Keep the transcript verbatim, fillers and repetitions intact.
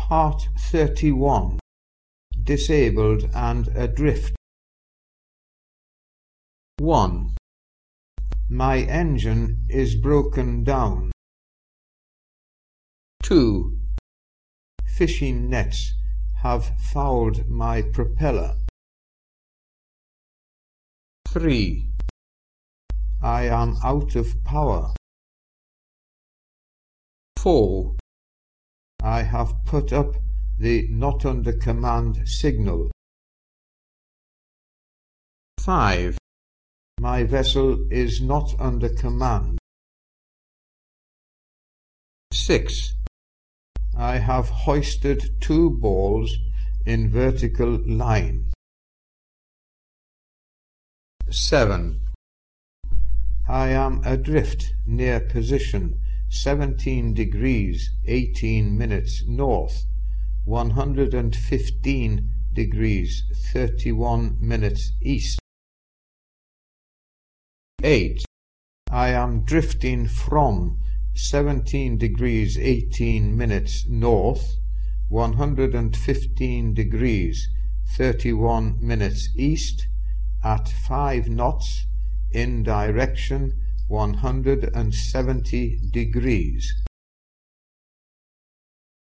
Part thirty-one. Disabled and adrift. one. My engine is broken down. two. Fishing nets have fouled my propeller. three. I am out of power. four. I have put up the not under command signal. five. My vessel is not under command. six. I have hoisted two balls in vertical line. seven. I am adrift near position seventeen degrees eighteen minutes north, one hundred fifteen degrees thirty-one minutes east. eight. I am drifting from seventeen degrees eighteen minutes north, one hundred fifteen degrees thirty-one minutes east at five knots in direction one hundred seventy degrees.